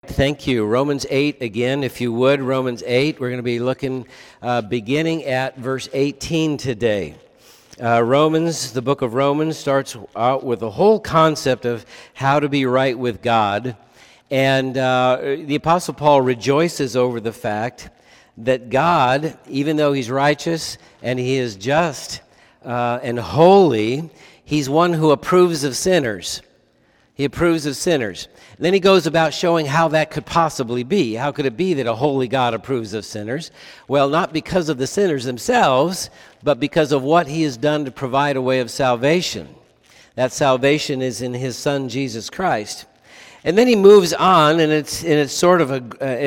Thank you. Romans 8 again, if you would. Romans 8, we're going to be looking, beginning at verse 18 today. The book of Romans starts out with the whole concept of how to be right with God. And the Apostle Paul rejoices over the fact that God, even though he's righteous and he is just and holy, he's one who approves of sinners. He approves of sinners. And then he goes about showing how that could possibly be. How could it be that a holy God approves of sinners? Well, not because of the sinners themselves, but because of what he has done to provide a way of salvation. That salvation is in his Son, Jesus Christ. And then he moves on, and it's sort of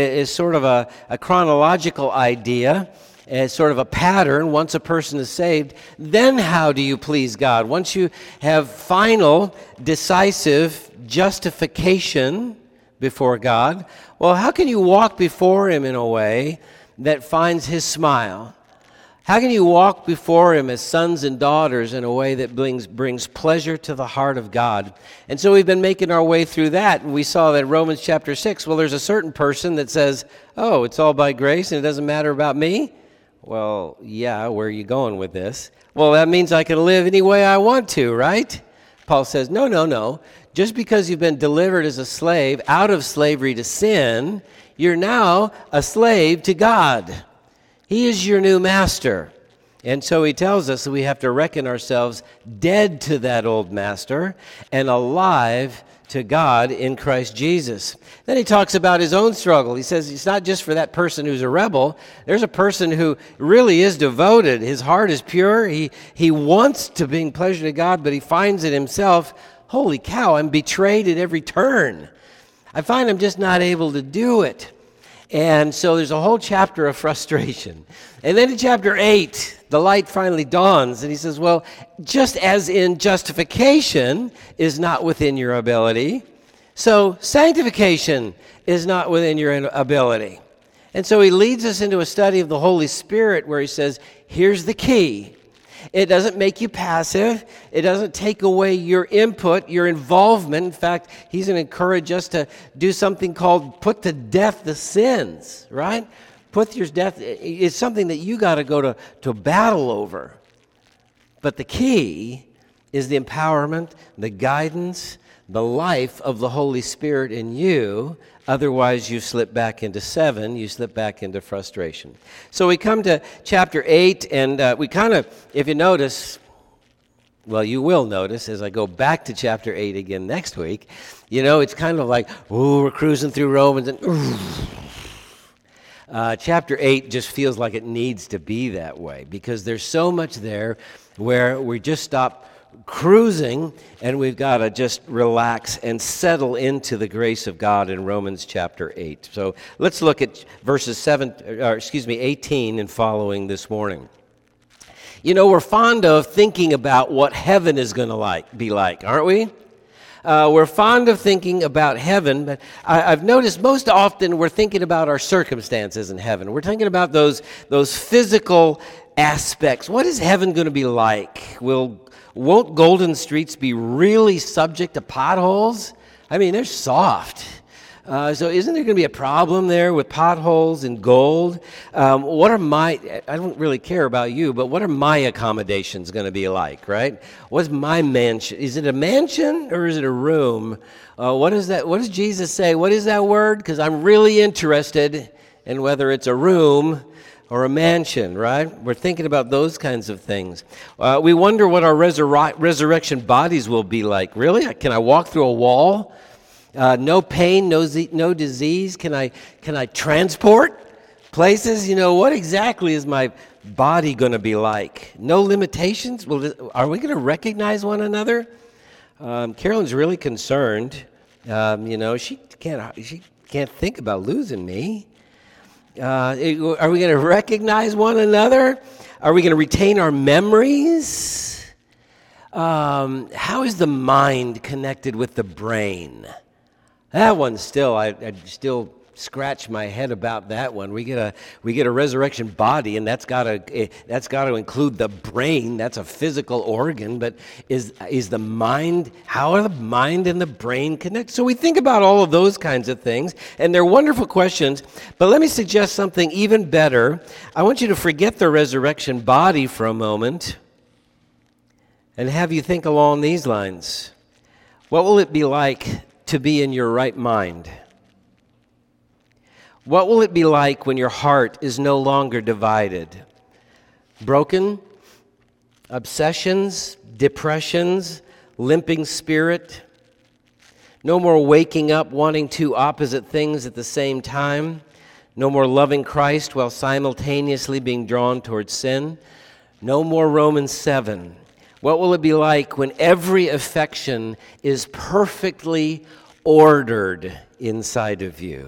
a chronological idea. It's sort of a pattern. Once a person is saved, then how do you please God? Once you have final, decisive justification before God, well, how can you walk before Him in a way that finds His smile? How can you walk before Him as sons and daughters in a way that brings pleasure to the heart of God? And so we've been making our way through that, and we saw that in Romans chapter 6, well, there's a certain person that says, oh, it's all by grace and it doesn't matter about me? Well, yeah, where are you going with this? Well, that means I can live any way I want to, right? Paul says, no. Just because you've been delivered as a slave out of slavery to sin, you're now a slave to God. He is your new master. And so he tells us that we have to reckon ourselves dead to that old master and alive to God in Christ Jesus. Then he talks about his own struggle. He says it's not just for that person who's a rebel. There's a person who really is devoted. His heart is pure. He wants to bring pleasure to God, but he finds it himself, holy cow, I'm betrayed at every turn. I find I'm just not able to do it. And so there's a whole chapter of frustration. And then in chapter 8, the light finally dawns, and he says, well, just as in justification is not within your ability, so sanctification is not within your ability. And so he leads us into a study of the Holy Spirit where he says, here's the key. It doesn't make you passive. It doesn't take away your input, your involvement. In fact, he's going to encourage us to do something called put to death the sins, right? Put your death, it's something that you got to go to battle over. But the key is the empowerment, the guidance, the life of the Holy Spirit in you. Otherwise, you slip back into 7, you slip back into frustration. So we come to chapter 8, and we kind of, if you notice, well, you will notice as I go back to chapter 8 again next week, it's kind of like, we're cruising through Romans, and chapter 8 just feels like it needs to be that way because there's so much there where we just stop cruising and we've got to just relax and settle into the grace of God in Romans chapter 8. So let's look at verses 18 and following this morning. We're fond of thinking about what heaven is going to be like, aren't we? We're fond of thinking about heaven, but I've noticed most often we're thinking about our circumstances in heaven. We're thinking about those physical aspects. What is heaven going to be like? Won't golden streets be really subject to potholes? I mean, they're soft. So isn't there going to be a problem there with potholes and gold? I don't really care about you, but what are my accommodations going to be like, right? What's my mansion? Is it a mansion or is it a room? What is that? What does Jesus say? What is that word? Because I'm really interested in whether it's a room or a mansion, right? We're thinking about those kinds of things. We wonder what our resurrection bodies will be like. Really? Can I walk through a wall? No pain, no disease. Can I transport places? What exactly is my body going to be like? No limitations? Are we going to recognize one another? Carolyn's really concerned. She can't think about losing me. Are we going to recognize one another? Are we going to retain our memories? How is the mind connected with the brain? That one still, I still scratch my head about that one. We get a resurrection body, and that's got to include the brain. That's a physical organ, but is the mind? How are the mind and the brain connected? So we think about all of those kinds of things, and they're wonderful questions. But let me suggest something even better. I want you to forget the resurrection body for a moment, and have you think along these lines. What will it be like to be in your right mind? What will it be like when your heart is no longer divided? Broken? Obsessions? Depressions? Limping spirit? No more waking up wanting two opposite things at the same time? No more loving Christ while simultaneously being drawn towards sin? No more Romans 7. What will it be like when every affection is perfectly ordered inside of you?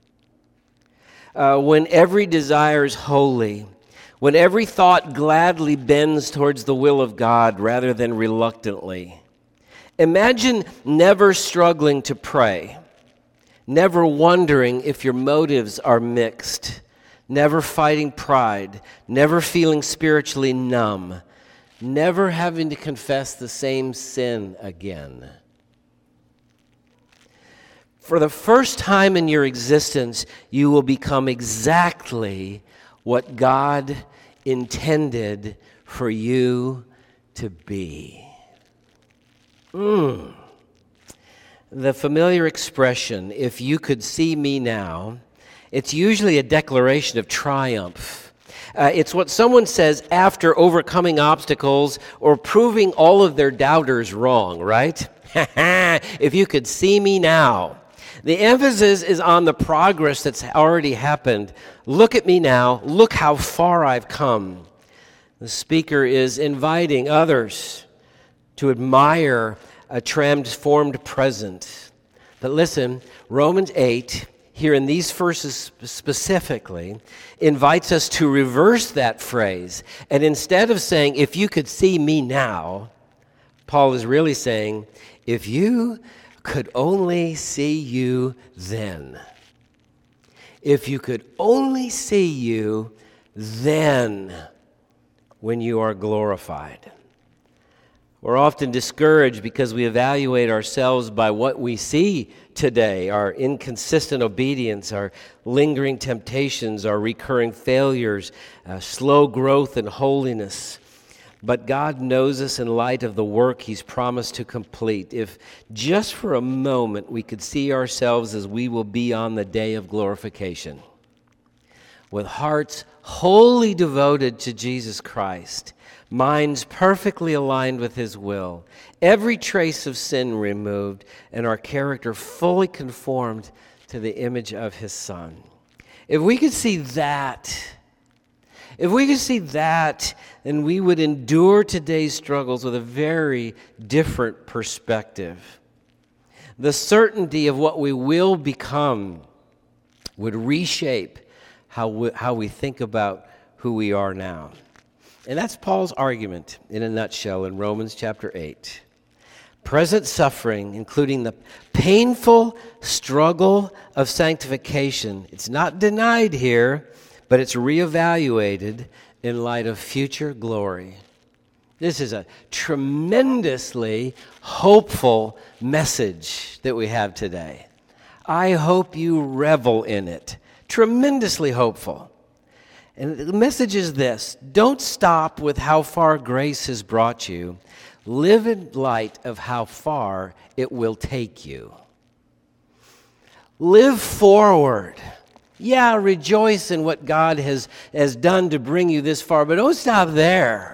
When every desire is holy, when every thought gladly bends towards the will of God rather than reluctantly. Imagine never struggling to pray, never wondering if your motives are mixed, never fighting pride, never feeling spiritually numb, never having to confess the same sin again. For the first time in your existence, you will become exactly what God intended for you to be. The familiar expression, "if you could see me now," it's usually a declaration of triumph. It's what someone says after overcoming obstacles or proving all of their doubters wrong, right? If you could see me now. The emphasis is on the progress that's already happened. Look at me now. Look how far I've come. The speaker is inviting others to admire a transformed present. But listen, Romans 8, here in these verses specifically, invites us to reverse that phrase. And instead of saying, "if you could see me now," Paul is really saying, "if you could only see you then. If you could only see you then when you are glorified." We're often discouraged because we evaluate ourselves by what we see today, our inconsistent obedience, our lingering temptations, our recurring failures, slow growth in holiness. But God knows us in light of the work He's promised to complete. If just for a moment we could see ourselves as we will be on the day of glorification, with hearts wholly devoted to Jesus Christ, minds perfectly aligned with His will, every trace of sin removed, and our character fully conformed to the image of His Son. If we could see that, then we would endure today's struggles with a very different perspective. The certainty of what we will become would reshape how we think about who we are now. And that's Paul's argument in a nutshell in Romans chapter 8. Present suffering, including the painful struggle of sanctification, it's not denied here, but it's reevaluated in light of future glory. This is a tremendously hopeful message that we have today. I hope you revel in it. Tremendously hopeful. And the message is this: don't stop with how far grace has brought you. Live in light of how far it will take you. Live forward. Yeah, rejoice in what God has done to bring you this far, but don't stop there,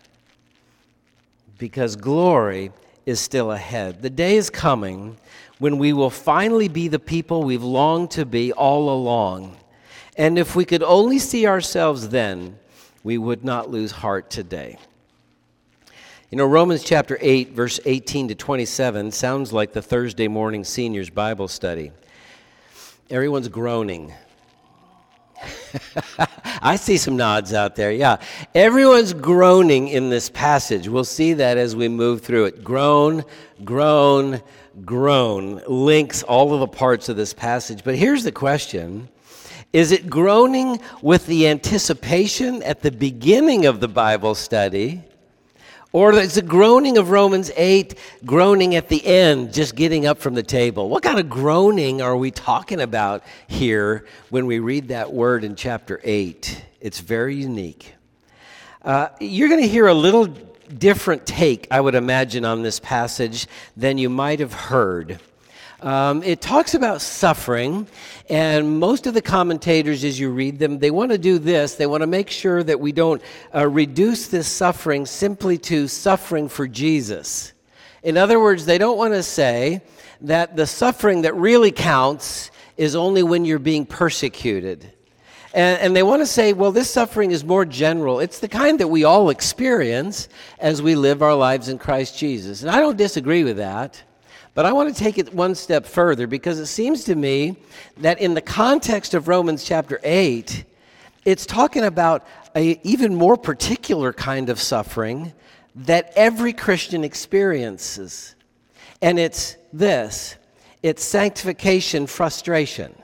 because glory is still ahead. The day is coming when we will finally be the people we've longed to be all along. And if we could only see ourselves then, we would not lose heart today. You know, Romans chapter 8, verse 18 to 27 sounds like the Thursday morning seniors Bible study. Everyone's groaning. I see some nods out there, yeah. Everyone's groaning in this passage. We'll see that as we move through it. Groan, groan, groan links all of the parts of this passage. But here's the question. Is it groaning with the anticipation at the beginning of the Bible study? Or is the groaning of Romans 8 groaning at the end, just getting up from the table? What kind of groaning are we talking about here when we read that word in chapter 8? It's very unique. You're going to hear a little different take, I would imagine, on this passage than you might have heard. It talks about suffering, and most of the commentators, as you read them, they want to do this. They want to make sure that we don't reduce this suffering simply to suffering for Jesus. In other words, they don't want to say that the suffering that really counts is only when you're being persecuted. And they want to say, well, this suffering is more general. It's the kind that we all experience as we live our lives in Christ Jesus. And I don't disagree with that. But I want to take it one step further because it seems to me that in the context of Romans chapter 8, it's talking about an even more particular kind of suffering that every Christian experiences. And it's this. It's sanctification frustration.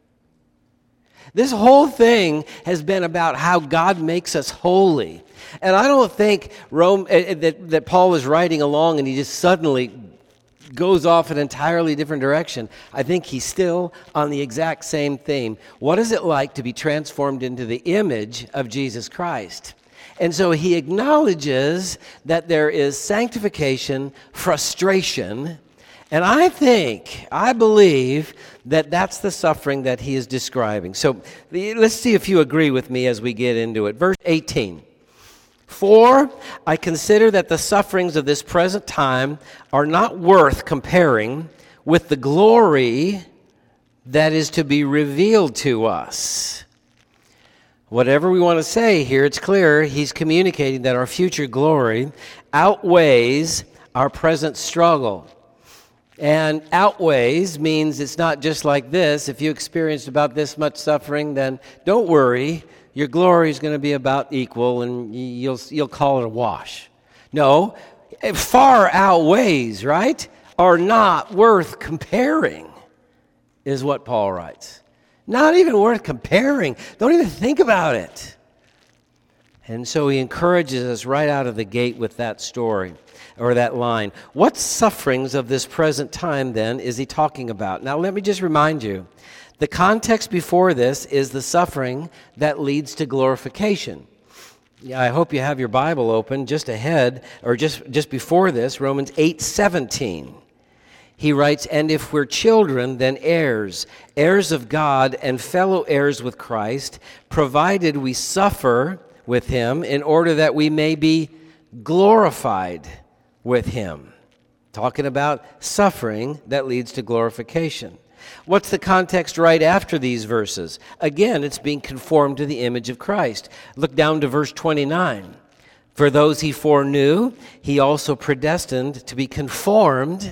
This whole thing has been about how God makes us holy. And I don't think that Paul is writing along and he just suddenly goes off an entirely different direction. I think he's still on the exact same theme. What is it like to be transformed into the image of Jesus Christ? And so he acknowledges that there is sanctification, frustration, and I believe that that's the suffering that he is describing. So let's see if you agree with me as we get into it. Verse 18. For I consider that the sufferings of this present time are not worth comparing with the glory that is to be revealed to us. Whatever we want to say here, it's clear he's communicating that our future glory outweighs our present struggle. And outweighs means it's not just like this. If you experienced about this much suffering, then don't worry. Your glory is going to be about equal, and you'll call it a wash. No, it far outweighs, right? Are not worth comparing, is what Paul writes. Not even worth comparing. Don't even think about it. And so he encourages us right out of the gate with that story, or that line. What sufferings of this present time, then, is he talking about? Now, let me just remind you. The context before this is the suffering that leads to glorification. Yeah, I hope you have your Bible open just ahead, or just before this, Romans 8:17. He writes, and if we're children, then heirs, heirs of God and fellow heirs with Christ, provided we suffer with him in order that we may be glorified with him. Talking about suffering that leads to glorification. What's the context right after these verses? Again, it's being conformed to the image of Christ. Look down to verse 29. For those he foreknew, he also predestined to be conformed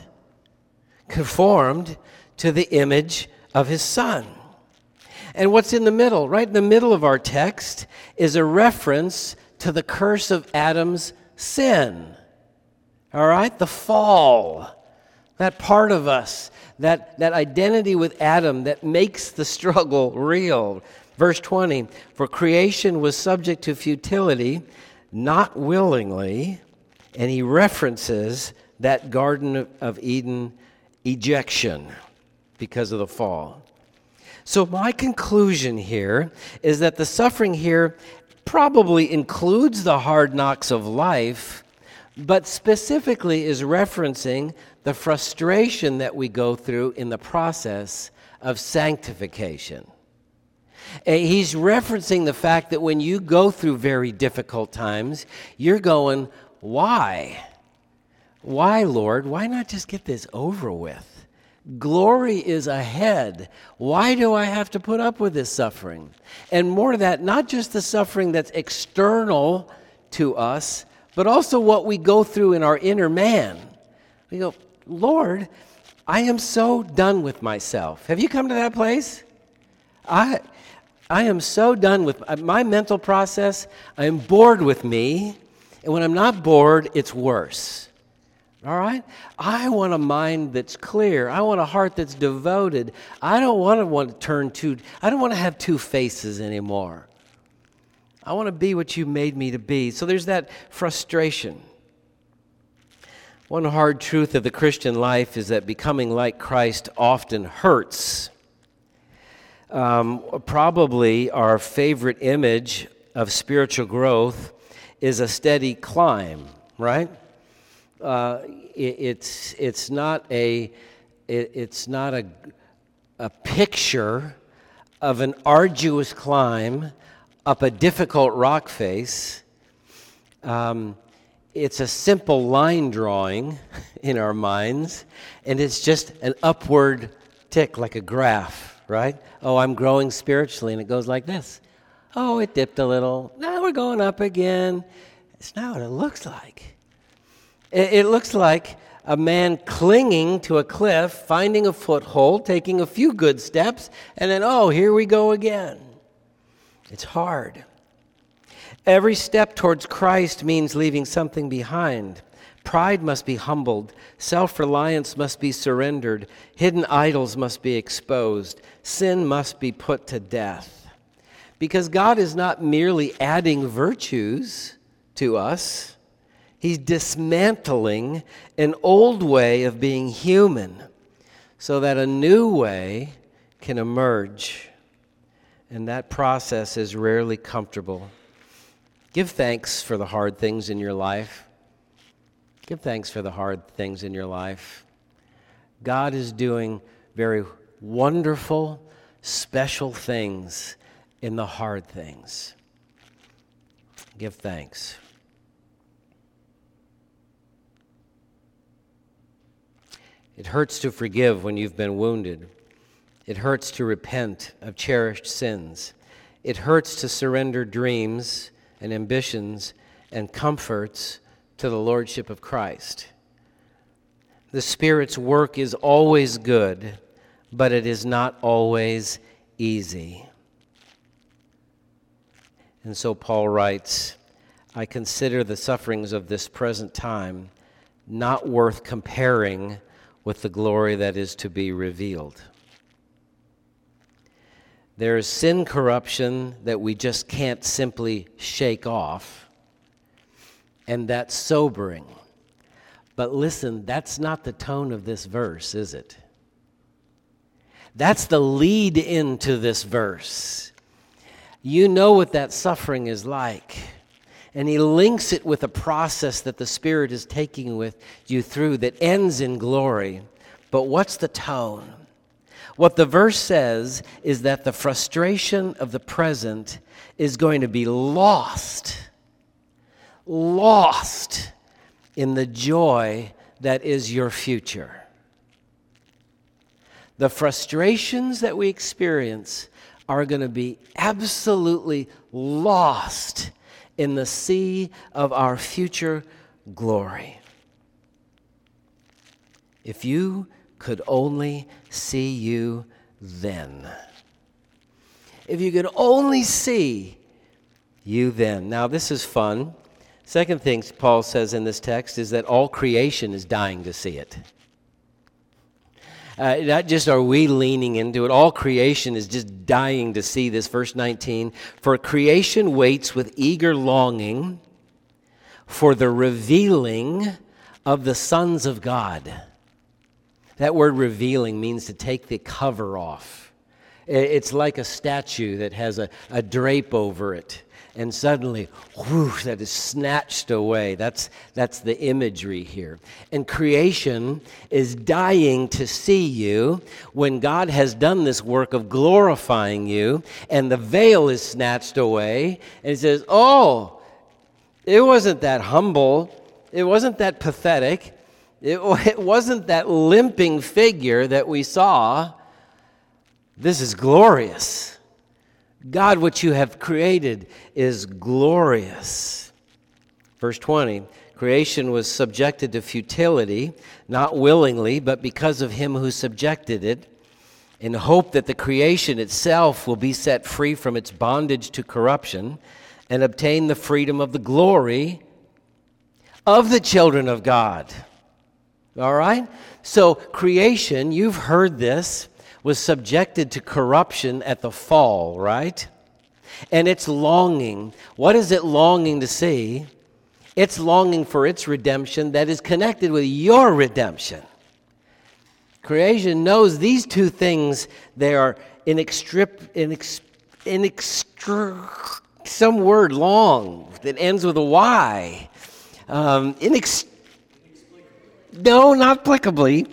to the image of his Son. And what's in the middle? Right in the middle of our text is a reference to the curse of Adam's sin. All right? The fall. That part of us, that identity with Adam that makes the struggle real. Verse 20, for creation was subject to futility, not willingly, and he references that Garden of Eden ejection because of the fall. So my conclusion here is that the suffering here probably includes the hard knocks of life, but specifically is referencing the frustration that we go through in the process of sanctification. He's referencing the fact that when you go through very difficult times, you're going, why? Why, Lord? Why not just get this over with? Glory is ahead. Why do I have to put up with this suffering? And more to that, not just the suffering that's external to us, but also what we go through in our inner man. We go, Lord, I am so done with myself. Have you come to that place? I am so done with my mental process. I am bored with me. And when I'm not bored, it's worse. All right? I want a mind that's clear. I want a heart that's devoted. I don't want to have two faces anymore. I want to be what you made me to be. So there's that frustration. One hard truth of the Christian life is that becoming like Christ often hurts. Probably our favorite image of spiritual growth is a steady climb, right? It's not a picture of an arduous climb up a difficult rock face. It's a simple line drawing in our minds, and it's just an upward tick like a graph, right? Oh, I'm growing spiritually, and it goes like this. Oh, it dipped a little. Now we're going up again. It's not what it looks like. It looks like a man clinging to a cliff, finding a foothold, taking a few good steps, and then, oh, here we go again. It's hard. Every step towards Christ means leaving something behind. Pride must be humbled. Self-reliance must be surrendered. Hidden idols must be exposed. Sin must be put to death. Because God is not merely adding virtues to us. He's dismantling an old way of being human so that a new way can emerge. And that process is rarely comfortable. Give thanks for the hard things in your life. Give thanks for the hard things in your life. God is doing very wonderful, special things in the hard things. Give thanks. It hurts to forgive when you've been wounded. It hurts to repent of cherished sins. It hurts to surrender dreams and ambitions and comforts to the Lordship of Christ. The Spirit's work is always good, but it is not always easy. And so Paul writes, I consider the sufferings of this present time not worth comparing with the glory that is to be revealed. There is sin corruption that we just can't simply shake off, and that's sobering. But listen, that's not the tone of this verse, is it? That's the lead into this verse. You know what that suffering is like. And he links it with a process that the Spirit is taking with you through that ends in glory. But what's the tone? What the verse says is that the frustration of the present is going to be lost in the joy that is your future. The frustrations that we experience are going to be absolutely lost in the sea of our future glory. If you could only see you then. If you could only see you then. Now, this is fun. Second thing Paul says in this text is that all creation is dying to see it. Not just are we leaning into it, all creation is just dying to see this. Verse 19, for creation waits with eager longing for the revealing of the sons of God. That word revealing means to take the cover off. It's like a statue that has a drape over it. And suddenly, whoosh, that is snatched away. That's the imagery here. And creation is dying to see you when God has done this work of glorifying you, and the veil is snatched away, and it says, oh, it wasn't that humble. It wasn't that pathetic. It wasn't that limping figure that we saw. This is glorious. God, what you have created is glorious. Verse 20, creation was subjected to futility, not willingly, but because of him who subjected it, in hope that the creation itself will be set free from its bondage to corruption and obtain the freedom of the glory of the children of God. All right? So creation, you've heard this, was subjected to corruption at the fall, right? And it's longing. What is it longing to see? It's longing for its redemption that is connected with your redemption. Creation knows these two things. They are some word long that ends with a Y. No, not applicably.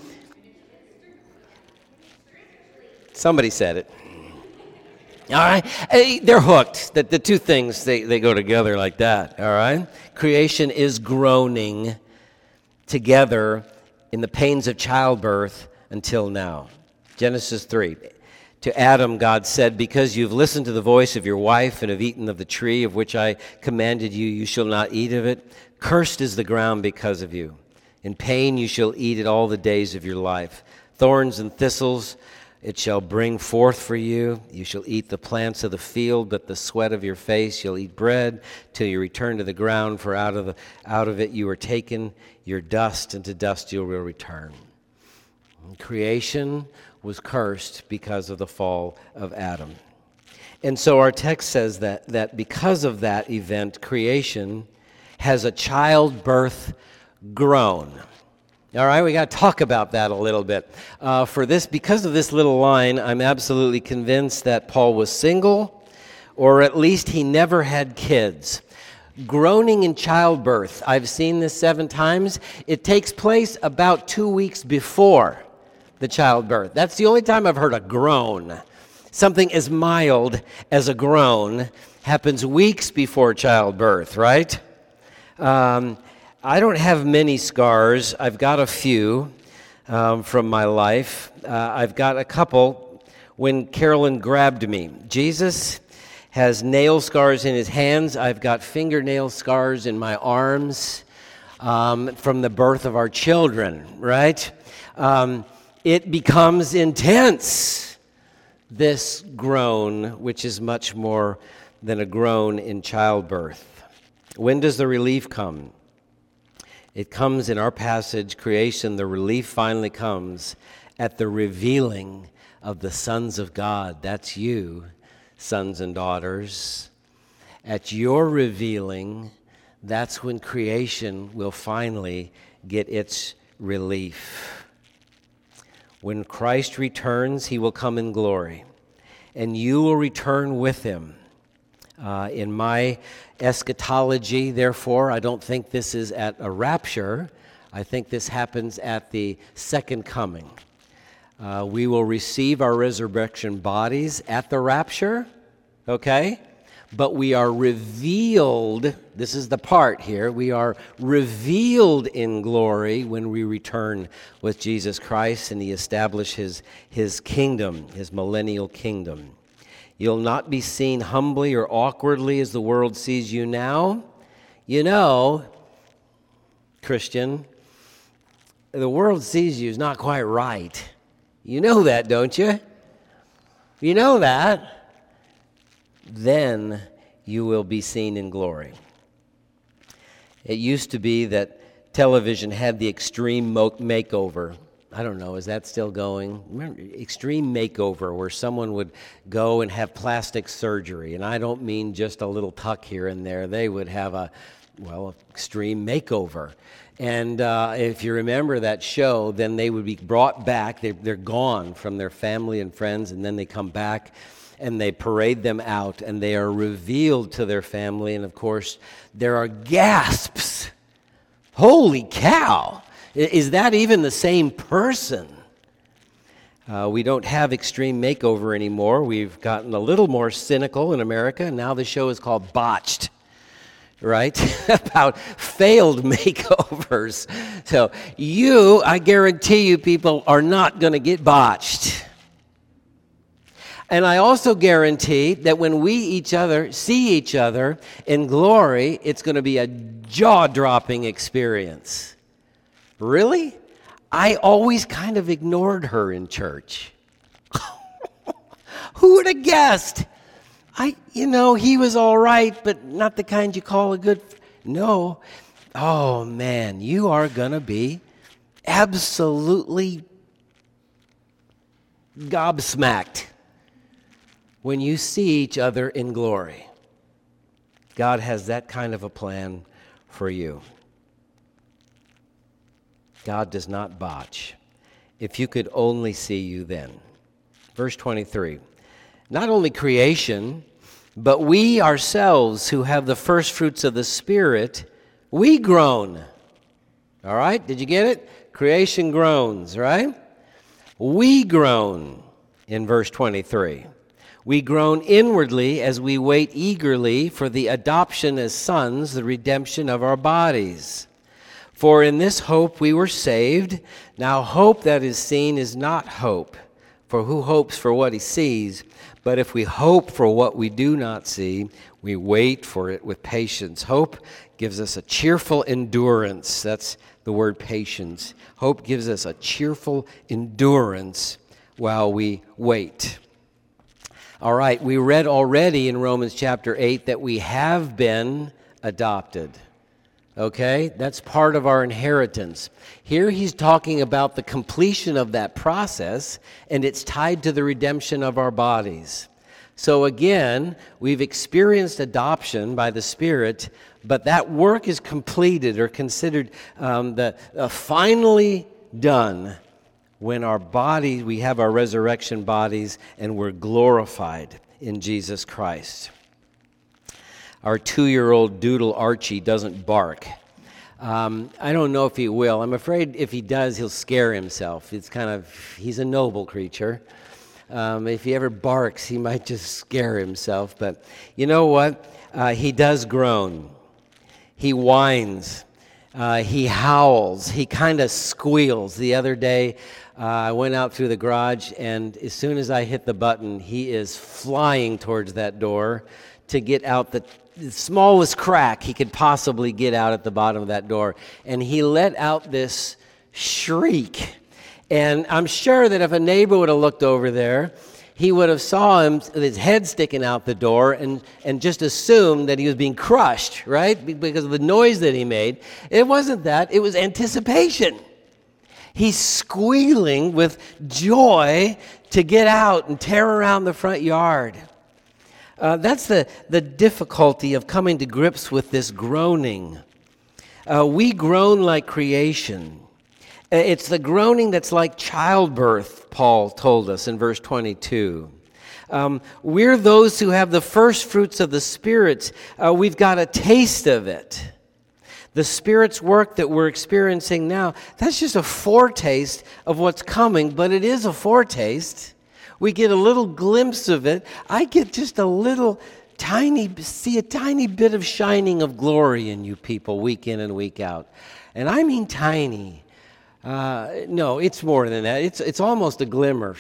Somebody said it. All right? They're hooked. The two things, they go together like that. All right? Creation is groaning together in the pains of childbirth until now. Genesis 3. To Adam, God said, because you've listened to the voice of your wife and have eaten of the tree of which I commanded you, you shall not eat of it. Cursed is the ground because of you. In pain you shall eat it all the days of your life. Thorns and thistles it shall bring forth for you. You shall eat the plants of the field, but the sweat of your face you'll eat bread till you return to the ground, for out of it you were taken, your dust, and to dust you will return. Creation was cursed because of the fall of Adam. And so our text says that because of that event, creation has a childbirth groan. All right, we got to talk about that a little bit. Because of this little line, I'm absolutely convinced that Paul was single, or at least he never had kids. Groaning in childbirth, I've seen this 7 times. It takes place about 2 weeks before the childbirth. That's the only time I've heard a groan. Something as mild as a groan happens weeks before childbirth, right? I don't have many scars. I've got a few from my life. I've got a couple when Carolyn grabbed me. Jesus has nail scars in his hands. I've got fingernail scars in my arms from the birth of our children, right? It becomes intense, this groan, which is much more than a groan in childbirth. When does the relief come? It comes in our passage, creation. The relief finally comes at the revealing of the sons of God. That's you, sons and daughters. At your revealing, that's when creation will finally get its relief. When Christ returns, he will come in glory, and you will return with him. In my eschatology, therefore, I don't think this is at a rapture. I think this happens at the second coming. We will receive our resurrection bodies at the rapture, okay? But we are revealed, this is the part here, we are revealed in glory when we return with Jesus Christ and he establishes his kingdom, his millennial kingdom. You'll not be seen humbly or awkwardly as the world sees you now. You know, Christian, the world sees you as not quite right. You know that, don't you? You know that. Then you will be seen in glory. It used to be that television had the extreme makeover. I don't know, is that still going? Remember, extreme makeover, where someone would go and have plastic surgery. And I don't mean just a little tuck here and there. They would have extreme makeover. And if you remember that show, then they would be brought back. They're gone from their family and friends, and then they come back and they parade them out, and they are revealed to their family. And, of course, there are gasps. Holy cow! Is that even the same person? We don't have extreme makeover anymore. We've gotten a little more cynical in America, and now the show is called Botched, right? About failed makeovers. So I guarantee you, people are not going to get botched. And I also guarantee that when we see each other in glory, it's going to be a jaw-dropping experience. Really? I always kind of ignored her in church. Who would have guessed? He was all right, but not the kind you call a good. No. Oh, man, you are going to be absolutely gobsmacked when you see each other in glory. God has that kind of a plan for you. God does not botch. If you could only see you then. Verse 23. Not only creation, but we ourselves who have the first fruits of the Spirit, we groan. All right? Did you get it? Creation groans, right? We groan in verse 23. We groan inwardly as we wait eagerly for the adoption as sons, the redemption of our bodies. For in this hope we were saved. Now hope that is seen is not hope. For who hopes for what he sees? But if we hope for what we do not see, we wait for it with patience. Hope gives us a cheerful endurance. That's the word patience. Hope gives us a cheerful endurance while we wait. All right, we read already in Romans chapter 8 that we have been adopted. Okay, that's part of our inheritance. Here he's talking about the completion of that process, and it's tied to the redemption of our bodies. So again, we've experienced adoption by the Spirit, but that work is completed or considered finally done when our bodies, we have our resurrection bodies, and we're glorified in Jesus Christ. Our 2-year-old doodle Archie doesn't bark. I don't know if he will. I'm afraid if he does, he'll scare himself. He's a noble creature. If he ever barks, he might just scare himself. But you know what? He does groan. He whines. He howls. He kind of squeals. The other day, I went out through the garage, and as soon as I hit the button, he is flying towards that door to get out the smallest crack he could possibly get out at the bottom of that door. And he let out this shriek. And I'm sure that if a neighbor would have looked over there, he would have saw him with his head sticking out the door and just assumed that he was being crushed, right? Because of the noise that he made. It wasn't that. It was anticipation. He's squealing with joy to get out and tear around the front yard. That's the difficulty of coming to grips with this groaning. We groan like creation. It's the groaning that's like childbirth, Paul told us in verse 22. We're those who have the first fruits of the Spirit. We've got a taste of it. The Spirit's work that we're experiencing now, that's just a foretaste of what's coming, but it is a foretaste. We get a little glimpse of it. I get just a tiny bit of shining of glory in you people week in and week out. And I mean tiny. No, it's more than that. It's almost a glimmer.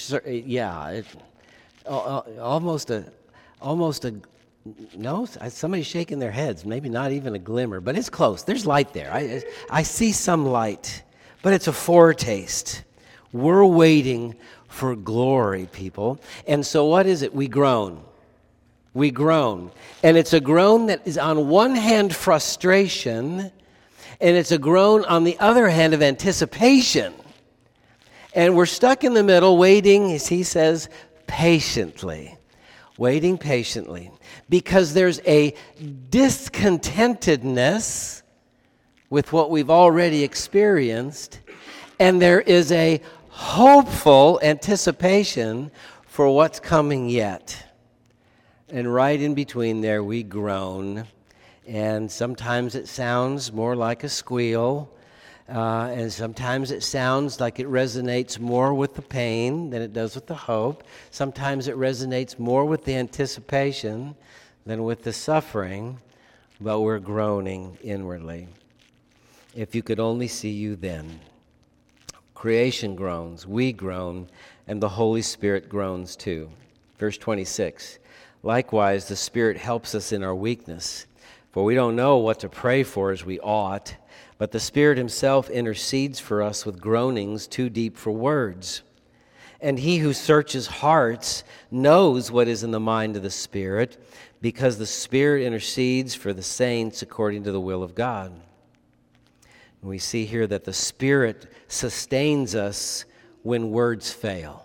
No, somebody's shaking their heads. Maybe not even a glimmer, but it's close. There's light there. I see some light, but it's a foretaste. We're waiting for glory, people. And so what is it? We groan. We groan. And it's a groan that is on one hand frustration, and it's a groan on the other hand of anticipation. And we're stuck in the middle waiting, as he says, patiently. Waiting patiently. Because there's a discontentedness with what we've already experienced, and there is a hopeful anticipation for what's coming yet. And right in between there, we groan. And sometimes it sounds more like a squeal. And sometimes it sounds like it resonates more with the pain than it does with the hope. Sometimes it resonates more with the anticipation than with the suffering. But we're groaning inwardly. If you could only see you then. Creation groans, we groan, and the Holy Spirit groans too. Verse 26, likewise the Spirit helps us in our weakness, for we don't know what to pray for as we ought, but the Spirit himself intercedes for us with groanings too deep for words. And he who searches hearts knows what is in the mind of the Spirit, because the Spirit intercedes for the saints according to the will of God. And we see here that the Spirit sustains us when words fail.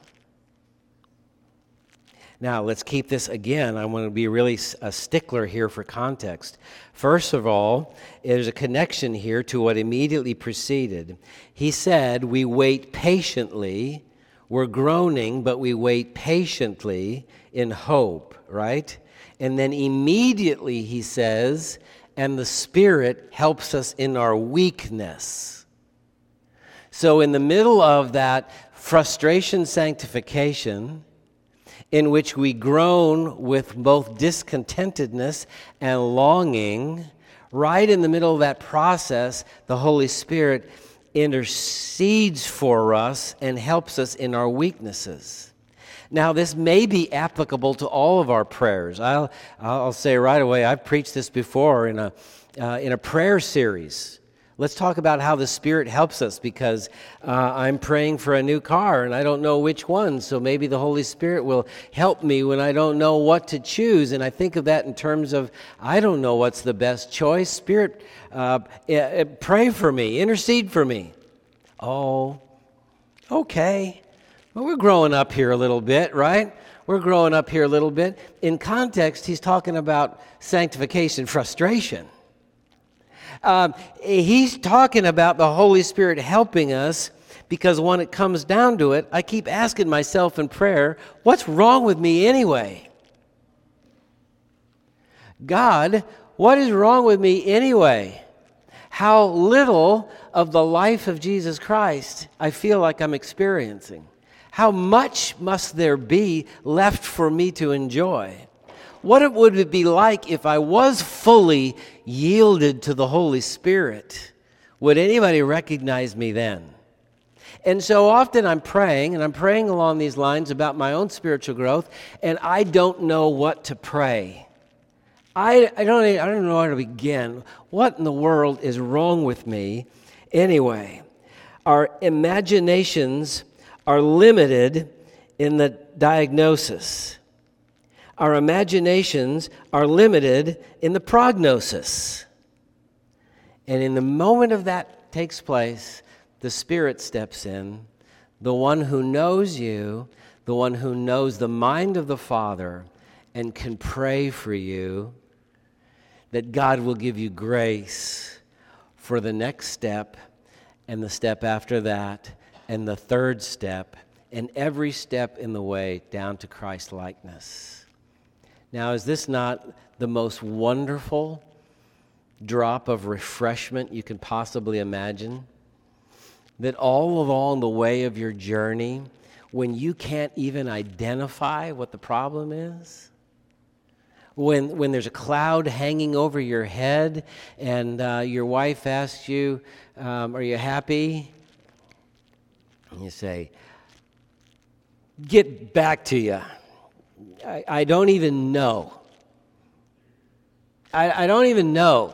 Now, let's keep this again. I want to be really a stickler here for context. First of all, there's a connection here to what immediately preceded. He said, we wait patiently. We're groaning, but we wait patiently in hope, right? And then immediately he says, and the Spirit helps us in our weakness. So in the middle of that frustration sanctification, in which we groan with both discontentedness and longing, right in the middle of that process, the Holy Spirit intercedes for us and helps us in our weaknesses. Now, this may be applicable to all of our prayers. I'll say right away, I've preached this before in a prayer series. Let's talk about how the Spirit helps us, because I'm praying for a new car and I don't know which one, so maybe the Holy Spirit will help me when I don't know what to choose. And I think of that in terms of, I don't know what's the best choice. Spirit, pray for me, intercede for me. Oh, okay. Well, we're growing up here a little bit, right? We're growing up here a little bit. In context, he's talking about sanctification, frustration. He's talking about the Holy Spirit helping us, because when it comes down to it, I keep asking myself in prayer, what's wrong with me anyway? God, what is wrong with me anyway? How little of the life of Jesus Christ I feel like I'm experiencing. How much must there be left for me to enjoy? What would it be like if I was fully yielded to the Holy Spirit? Would anybody recognize me then? And so often I'm praying along these lines about my own spiritual growth, and I don't know what to pray. I don't know how to begin. What in the world is wrong with me anyway? Our imaginations are limited in the diagnosis. Our imaginations are limited in the prognosis. And in the moment of that takes place, the Spirit steps in, the one who knows you, the one who knows the mind of the Father, and can pray for you, that God will give you grace for the next step, and the step after that, and the third step, and every step in the way down to Christ-likeness. Now, is this not the most wonderful drop of refreshment you can possibly imagine? That all along the way of your journey, when you can't even identify what the problem is, when there's a cloud hanging over your head and your wife asks you, are you happy? And you say, get back to you. I don't even know. I don't even know.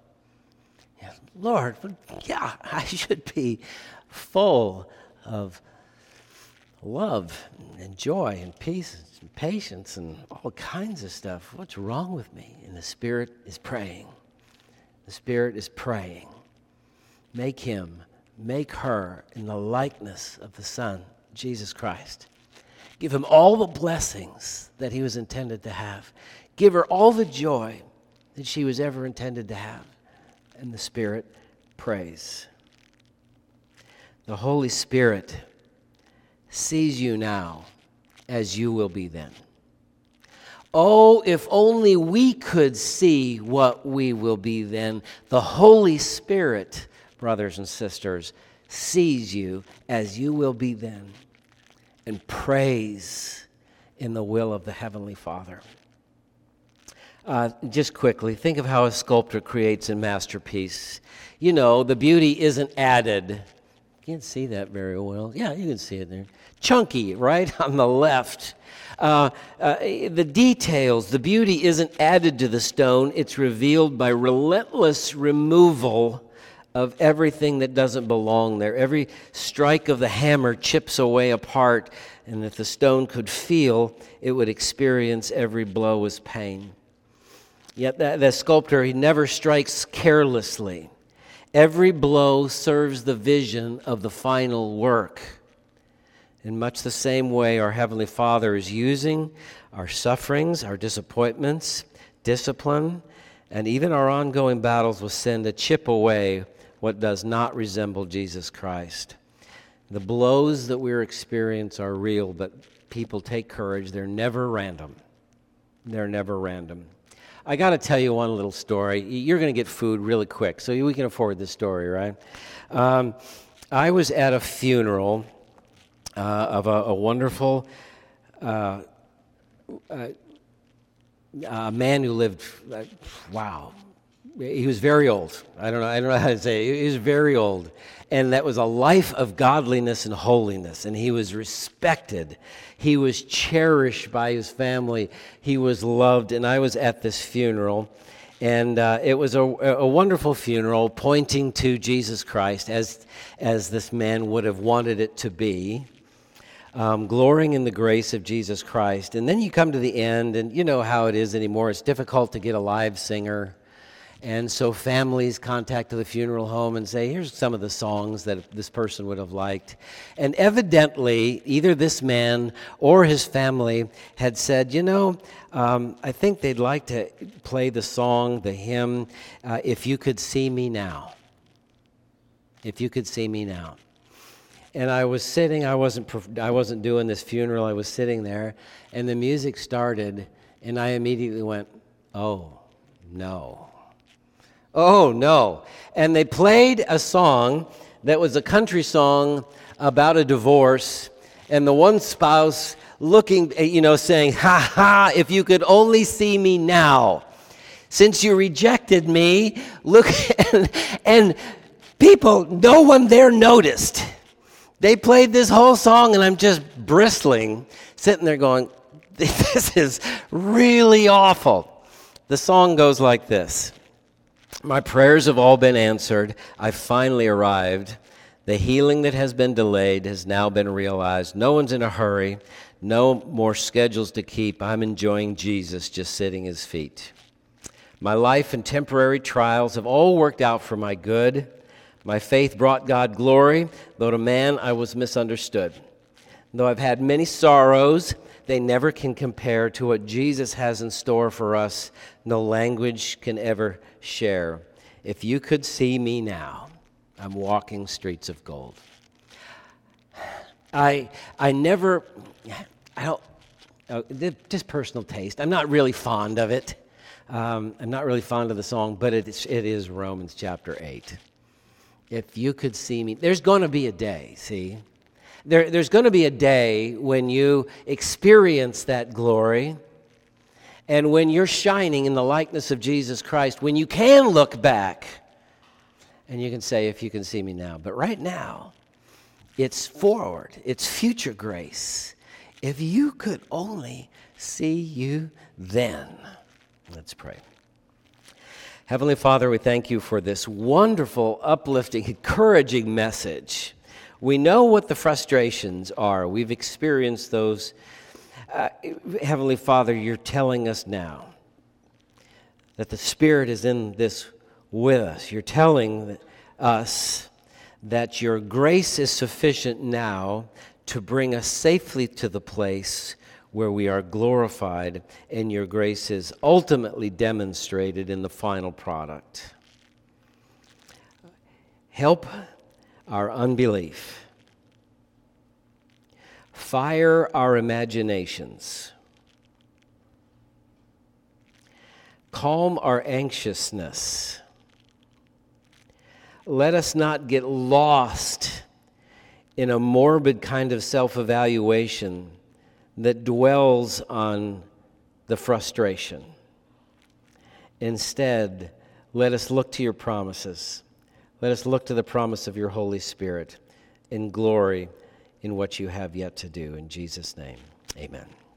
Lord, yeah, I should be full of love and joy and peace and patience and all kinds of stuff. What's wrong with me? And the Spirit is praying. The Spirit is praying. Make him, make her in the likeness of the Son, Jesus Christ. Give him all the blessings that he was intended to have. Give her all the joy that she was ever intended to have. And the Spirit prays. The Holy Spirit sees you now as you will be then. Oh, if only we could see what we will be then. The Holy Spirit, brothers and sisters, sees you as you will be then, and prays in the will of the Heavenly Father. Just quickly, think of how a sculptor creates a masterpiece. You know, the beauty isn't added. You can't see that very well. Yeah, you can see it there. Chunky, right on the left. The details, the beauty isn't added to the stone. It's revealed by relentless removal of everything that doesn't belong there. Every strike of the hammer chips away apart, and if the stone could feel, it would experience every blow as pain. Yet the sculptor, he never strikes carelessly. Every blow serves the vision of the final work. In much the same way, our Heavenly Father is using our sufferings, our disappointments, discipline, and even our ongoing battles with sin to chip away what does not resemble Jesus Christ. The blows that we experience are real, but people take courage. They're never random. They're never random. I got to tell you one little story. You're going to get food really quick, so we can afford this story, right? I was at a funeral of a wonderful man who lived, wow. He was very old. I don't know how to say it. He was very old. And that was a life of godliness and holiness. And he was respected. He was cherished by his family. He was loved. And I was at this funeral. And it was a wonderful funeral pointing to Jesus Christ as this man would have wanted it to be. Glorying in the grace of Jesus Christ. And then you come to the end, and you know how it is anymore. It's difficult to get a live singer. And so families contact the funeral home and say, here's some of the songs that this person would have liked. And evidently, either this man or his family had said, I think they'd like to play the song, the hymn, If You Could See Me Now. If You Could See Me Now. And I was sitting, I wasn't doing this funeral, I was sitting there, and the music started, and I immediately went, oh, no. Oh, no. And they played a song that was a country song about a divorce, and the one spouse looking, saying, ha ha, if you could only see me now. Since you rejected me, look, and people, no one there noticed. They played this whole song, and I'm just bristling, sitting there going, this is really awful. The song goes like this. My prayers have all been answered. I've finally arrived. The healing that has been delayed has now been realized. No one's in a hurry. No more schedules to keep. I'm enjoying Jesus just sitting at his feet. My life and temporary trials have all worked out for my good. My faith brought God glory, though to man I was misunderstood. Though I've had many sorrows, they never can compare to what Jesus has in store for us. No language can ever share. If you could see me now, I'm walking streets of gold. Just personal taste. I'm not really fond of it. I'm not really fond of the song, but it is Romans chapter 8. If you could see me, there's going to be a day, see? There's going to be a day when you experience that glory and when you're shining in the likeness of Jesus Christ, when you can look back and you can say, if you can see me now. But right now, it's forward. It's future grace. If you could only see you then. Let's pray. Heavenly Father, we thank you for this wonderful, uplifting, encouraging message. We know what the frustrations are. We've experienced those. Heavenly Father, you're telling us now that the Spirit is in this with us. You're telling us that your grace is sufficient now to bring us safely to the place where we are glorified, and your grace is ultimately demonstrated in the final product. Help our unbelief. Fire our imaginations. Calm our anxiousness. Let us not get lost in a morbid kind of self-evaluation that dwells on the frustration. Instead, let us look to your promises. Let us look to the promise of your Holy Spirit in glory in what you have yet to do. In Jesus' name, amen.